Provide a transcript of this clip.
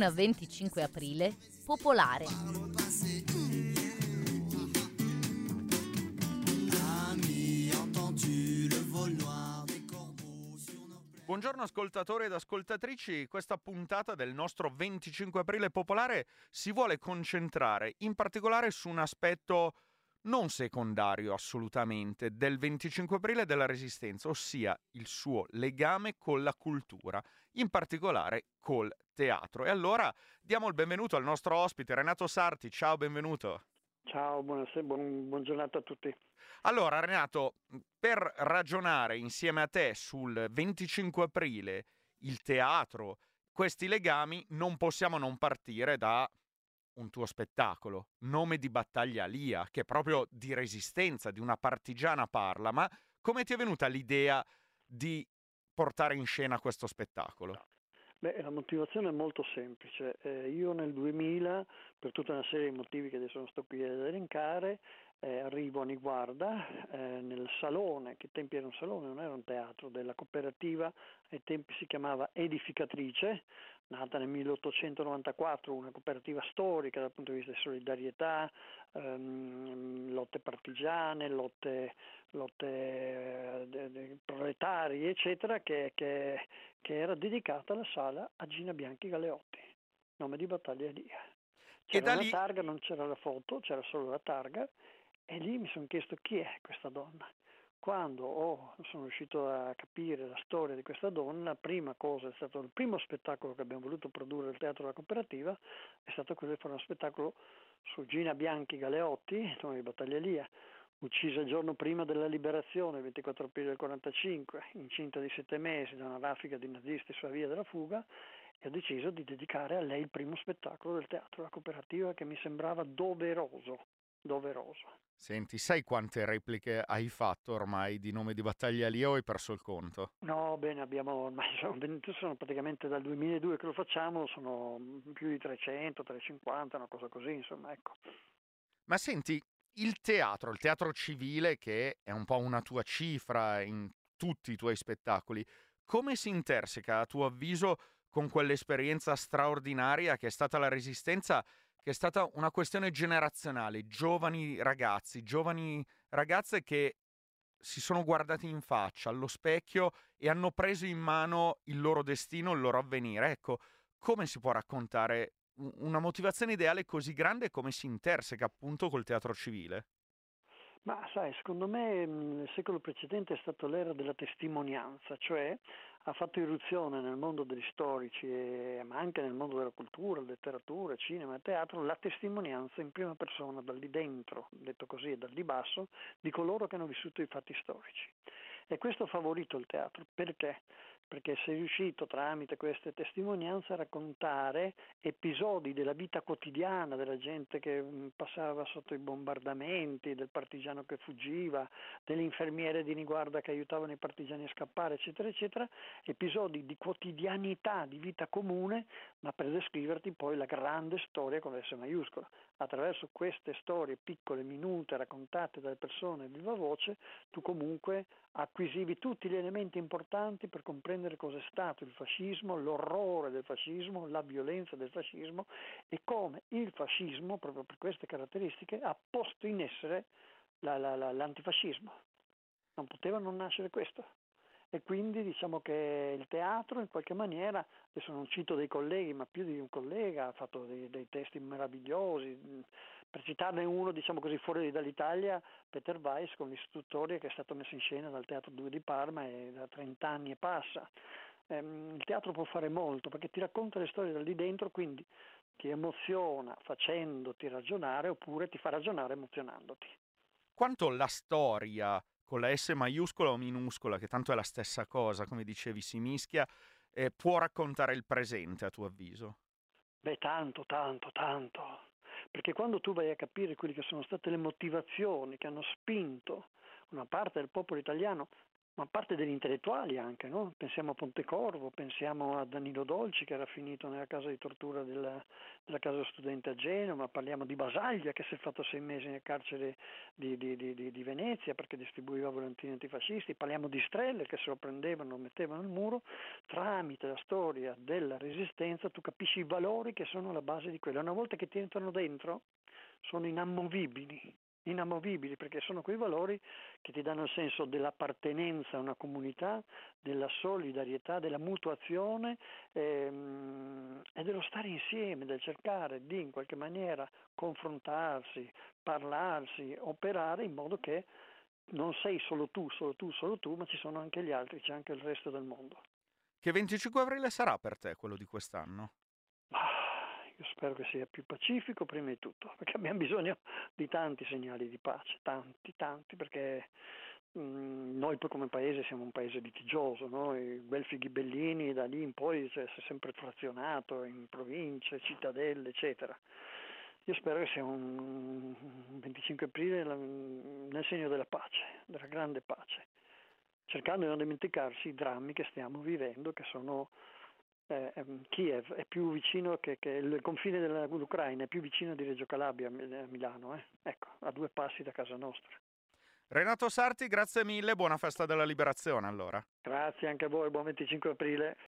un 25 aprile popolare. Buongiorno ascoltatori ed ascoltatrici, questa puntata del nostro 25 aprile popolare si vuole concentrare in particolare su un aspetto non secondario assolutamente del 25 aprile della Resistenza, ossia il suo legame con la cultura, in particolare col teatro. E allora diamo il benvenuto al nostro ospite Renato Sarti, ciao, benvenuto. Ciao, buonasera, buon giornata a tutti. Allora Renato, per ragionare insieme a te sul 25 aprile, il teatro, questi legami, non possiamo non partire da un tuo spettacolo, Nome di battaglia Lia, che proprio di resistenza, di una partigiana parla. Ma come ti è venuta l'idea di portare in scena questo spettacolo? Beh, la motivazione è molto semplice. Io nel 2000, per tutta una serie di motivi che adesso non sto qui ad elencare, arrivo a Niguarda, nel salone, che ai tempi era un salone, non era un teatro, della cooperativa, ai tempi si chiamava Edificatrice, nata nel 1894, una cooperativa storica dal punto di vista di solidarietà, lotte partigiane, lotte proletarie, eccetera, che era dedicata alla sala a Gina Bianchi Galeotti, Nome di battaglia Lia. E C'era da una lì targa, non c'era la foto, c'era solo la targa, e lì mi sono chiesto chi è questa donna. Quando sono riuscito a capire la storia di questa donna, la prima cosa è stato il primo spettacolo che abbiamo voluto produrre al Teatro della Cooperativa, è stato quello di fare uno spettacolo su Gina Bianchi Galeotti, Nome di battaglia Lia, uccisa il giorno prima della liberazione, il 24 aprile del 45, incinta di 7 mesi da una raffica di nazisti sulla via della fuga, e ho deciso di dedicare a lei il primo spettacolo del Teatro della Cooperativa, che mi sembrava doveroso. Senti, sai quante repliche hai fatto ormai di Nome di battaglia Lia o hai perso il conto? No, bene, ormai sono praticamente dal 2002 che lo facciamo, sono più di 300, 350, una cosa così, insomma, ecco. Ma senti, il teatro civile, che è un po' una tua cifra in tutti i tuoi spettacoli, come si interseca a tuo avviso con quell'esperienza straordinaria che è stata la Resistenza, che è stata una questione generazionale, giovani ragazzi, giovani ragazze che si sono guardati in faccia allo specchio e hanno preso in mano il loro destino, il loro avvenire. Ecco, come si può raccontare una motivazione ideale così grande, come si interseca appunto col teatro civile? Ma sai, secondo me nel secolo precedente è stata l'era della testimonianza, cioè ha fatto irruzione nel mondo degli storici, ma anche nel mondo della cultura, letteratura, cinema e teatro, la testimonianza in prima persona, dal di dentro, detto così, e dal di basso, di coloro che hanno vissuto i fatti storici. E questo ha favorito il teatro. Perché? Perché sei riuscito tramite queste testimonianze a raccontare episodi della vita quotidiana della gente che passava sotto i bombardamenti, del partigiano che fuggiva, delle infermiere di Niguarda che aiutavano i partigiani a scappare, eccetera, eccetera, episodi di quotidianità, di vita comune, ma per descriverti poi la grande storia con la S maiuscola. Attraverso queste storie piccole, minute, raccontate dalle persone viva voce, tu comunque acquisivi tutti gli elementi importanti per comprendere cosa è stato il fascismo, l'orrore del fascismo, la violenza del fascismo e come il fascismo, proprio per queste caratteristiche, ha posto in essere l'antifascismo. Non poteva non nascere questo. E quindi diciamo che il teatro in qualche maniera, adesso non cito dei colleghi, ma più di un collega ha fatto dei testi meravigliosi. Per citarne uno, diciamo così, fuori dall'Italia, Peter Weiss con l'istruttoria che è stato messo in scena dal Teatro 2 di Parma e da 30 anni e passa. Il teatro può fare molto perché ti racconta le storie da lì dentro, quindi ti emoziona facendoti ragionare oppure ti fa ragionare emozionandoti. Quanto la storia con la S maiuscola o minuscola, che tanto è la stessa cosa, come dicevi, si mischia, può raccontare il presente a tuo avviso? Beh, tanto, perché quando tu vai a capire quelle che sono state le motivazioni che hanno spinto una parte del popolo italiano, ma parte degli intellettuali anche, no? Pensiamo a Pontecorvo, pensiamo a Danilo Dolci che era finito nella casa di tortura della casa studente a Genova, parliamo di Basaglia che si è fatto 6 mesi nel carcere di Venezia perché distribuiva volantini antifascisti, parliamo di Streller che se lo prendevano, lo mettevano al muro. Tramite la storia della resistenza tu capisci i valori che sono alla base di quello. Una volta che ti entrano dentro sono inamovibili perché sono quei valori che ti danno il senso dell'appartenenza a una comunità, della solidarietà, della mutuazione e dello stare insieme, del cercare di in qualche maniera confrontarsi, parlarsi, operare in modo che non sei solo tu, solo tu, solo tu, ma ci sono anche gli altri, c'è anche il resto del mondo. Che 25 aprile sarà per te quello di quest'anno? Io spero che sia più pacifico prima di tutto, perché abbiamo bisogno di tanti segnali di pace, tanti, perché noi poi come paese siamo un paese litigioso, no? I Guelfi Ghibellini da lì in poi si è sempre frazionato in province, cittadelle, eccetera. Io spero che sia un 25 aprile nel segno della pace, della grande pace, cercando di non dimenticarsi i drammi che stiamo vivendo, che sono Kiev è più vicino che il confine dell'Ucraina è più vicino di Reggio Calabria a Milano, ecco, a 2 passi da casa nostra. Renato Sarti, grazie mille, buona festa della liberazione allora. Grazie anche a voi, buon 25 aprile.